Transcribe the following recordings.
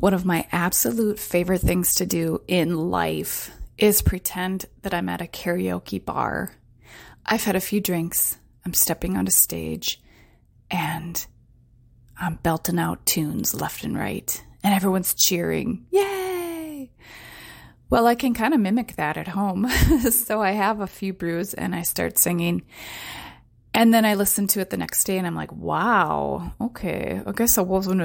One of my absolute favorite things to do in life is pretend that I'm at a karaoke bar. I've had a few drinks, I'm stepping on a stage, and I'm belting out tunes left and right, and everyone's cheering. Yay! Well, I can kind of mimic that at home. So I have a few brews and I start singing. And then I listen to it the next day and I'm like, wow, okay, I guess I wasn't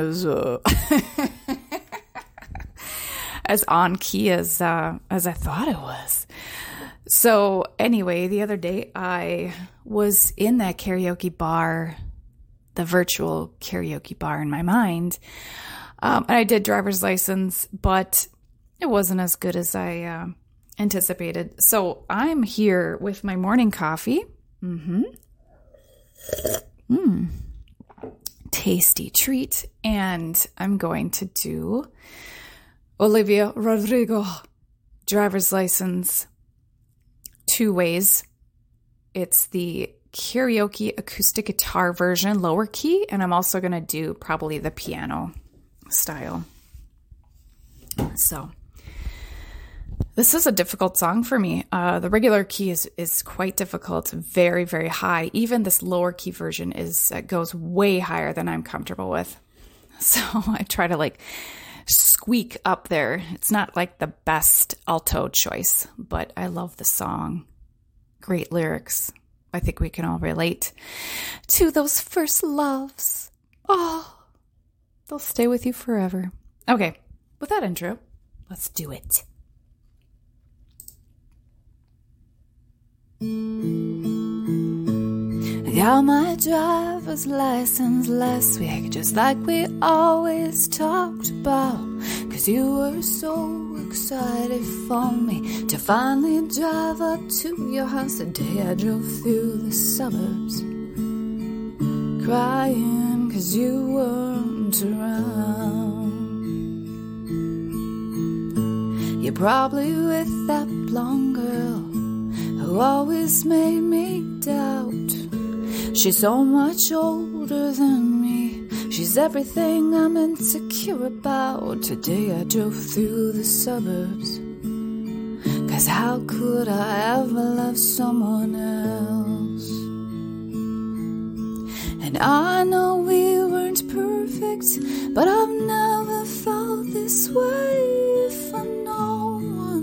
as on key as I thought it was. So anyway, the other day I was in that karaoke bar, the virtual karaoke bar in my mind. And I did driver's license, but it wasn't as good as I anticipated. So I'm here with my morning coffee. Tasty treat. And I'm going to do Olivia Rodrigo driver's license 2 ways. It's the karaoke acoustic guitar version, lower key, and I'm also going to do probably the piano style. So this is a difficult song for me. The regular key is quite difficult, very, very high. Even this lower key version goes way higher than I'm comfortable with. So I try to squeak up there. It's not like the best alto choice, but I love the song. Great lyrics. I think we can all relate to those first loves. Oh, they'll stay with you forever. Okay, with that intro, let's do it. I got my driver's license last week, just like we always talked about. 'Cause you were so excited for me to finally drive up to your house. The day I drove through the suburbs, crying 'cause you weren't around. You're probably with that blonde girl who always made me doubt. She's so much older than me. She's everything I'm insecure about. Today I drove through the suburbs, 'cause how could I ever love someone else? And I know we weren't perfect, but I've never felt this way for no one.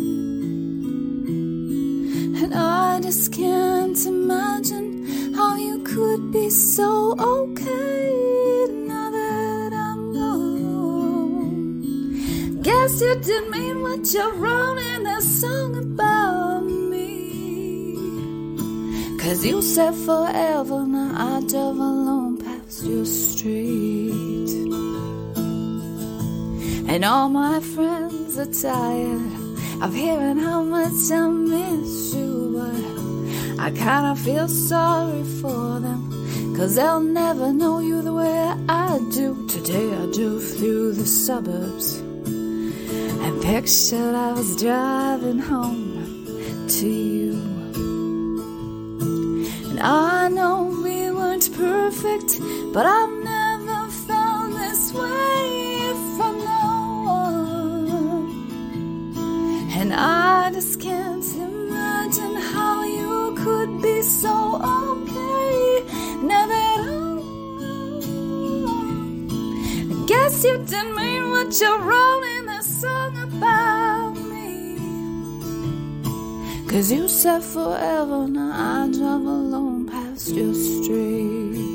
And I just can't imagine how you could be so okay now that I'm gone. Guess you didn't mean what you wrote in that song about me. 'Cause you said forever, now I drove alone past your street. And all my friends are tired of hearing how much I miss you, but I kinda feel sorry for them, 'cause they'll never know you the way I do. Today I drove through the suburbs and pictured I was driving home to you. And I know we weren't perfect, but I've never felt this way for no one. And I just can't imagine how you could be so okay now that I'm gone. I guess you didn't mean what you wrote in that song about me. 'Cause you said forever, now I drive alone past your street.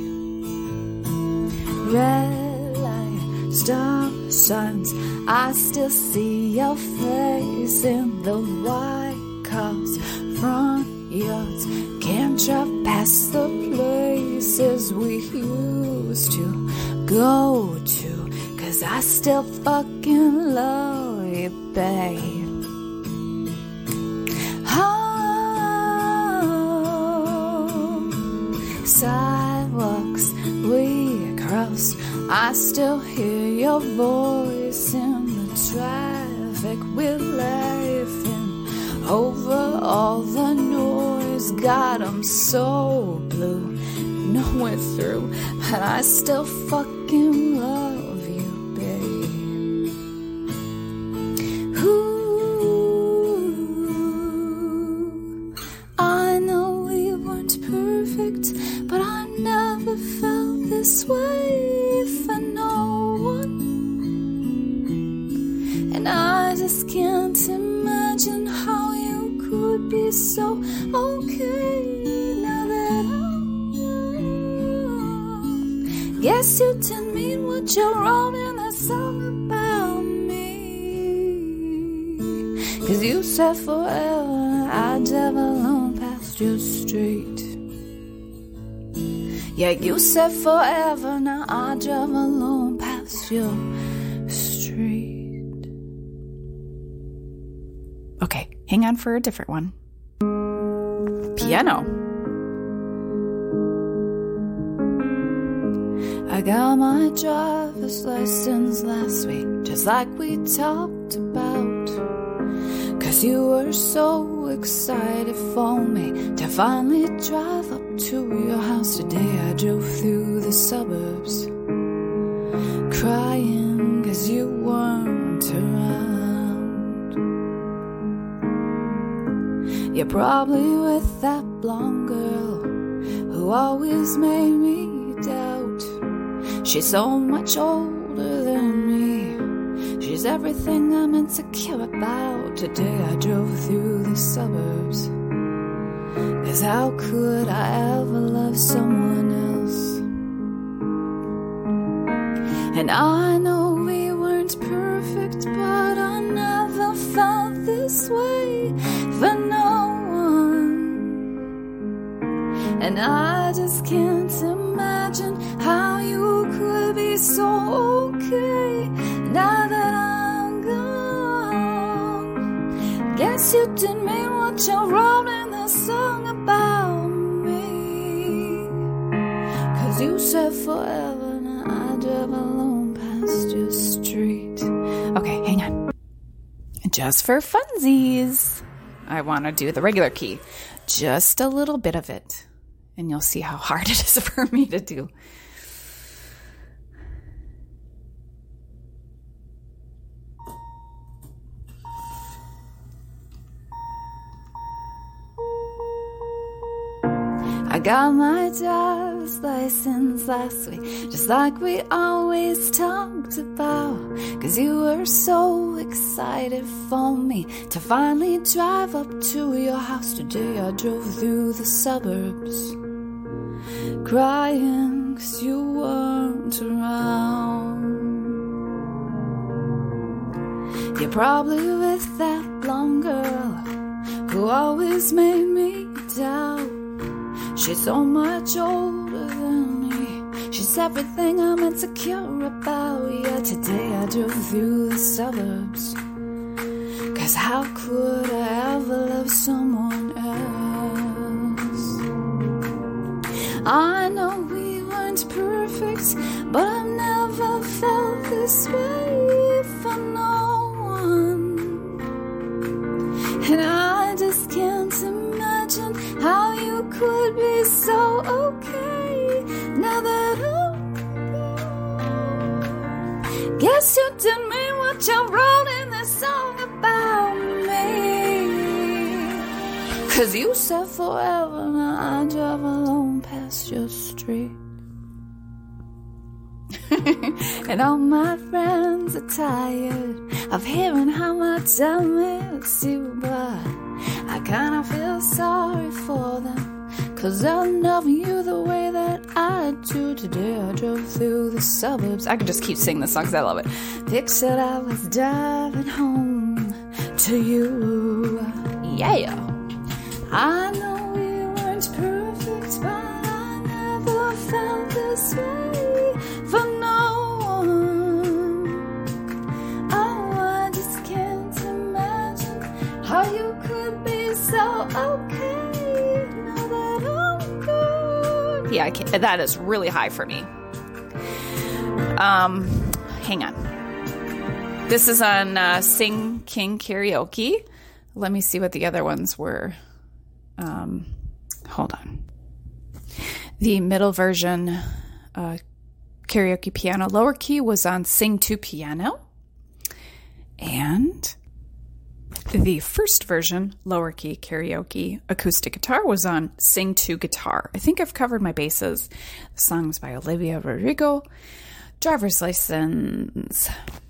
Red light, stop signs, I still see your face in the white cars, front yards. Can't drive past the places we used to go to, 'cause I still fucking love you, babe. Oh, sidewalks we cross, I still hear your voice in the traffic. We're laughing over all the noise. God, I'm so blue, nowhere through, but I still fucking love you, babe. just can't imagine how you could be so okay now that I'm gone. Guess you didn't mean what you wrote in that song about me. 'Cause you said forever I'd drive alone past your street. Yeah, you said forever, now I drive alone past your street. Okay, hang on for a different one. Piano. I got my driver's license last week, just like we talked about. 'Cause you were so excited for me to finally drive up to your house today. I drove through the suburbs crying 'cause you weren't around. You're probably with that blonde girl who always made me doubt. She's so much older than me. She's everything I'm insecure about. Today I drove through the suburbs, 'cause how could I ever love someone else? And I know we weren't perfect, but I never felt this way for no one. And I just can't imagine how you could be so okay now that I'm gone. Guess you didn't mean what you wrote in the song about me. 'Cause you said forever, now I drive alone past your street. Okay, hang on. Just for funsies, I want to do the regular key. Just a little bit of it. And you'll see how hard it is for me to do. I got my driver's license last week, just like we always talked about. 'Cause you were so excited for me to finally drive up to your house today. I drove through the suburbs crying 'cause you weren't around. You're probably with that blonde girl who always made me doubt. She's so much older than me. She's everything I'm insecure about. Yeah, today I drove through the suburbs, 'cause how could I ever love someone else? I know we weren't perfect, but I've never felt this way for no one. And I just can't imagine how you could be so okay now that I'm gone. Guess you didn't mean what you wrote in this song about me. 'Cause you said forever, now I drive alone past your street. And all my friends are tired of hearing how much I miss you, but I kinda feel sorry for them, 'cause I love you the way that I do. Today I drove through the suburbs. I could just keep singing this song 'cause I love it. Pictured I was driving home to you. Yeah. I know we weren't perfect, but I never felt this way for no one. Oh, I just can't imagine how you could be so okay now that I'm gone. Yeah, that is really high for me. Hang on. This is on Sing King Karaoke. Let me see what the other ones were. Hold on. The middle version, karaoke piano lower key, was on Sing to Piano. And the first version, lower key karaoke acoustic guitar, was on Sing to Guitar. I think I've covered my bases. The song's by Olivia Rodrigo. Driver's license.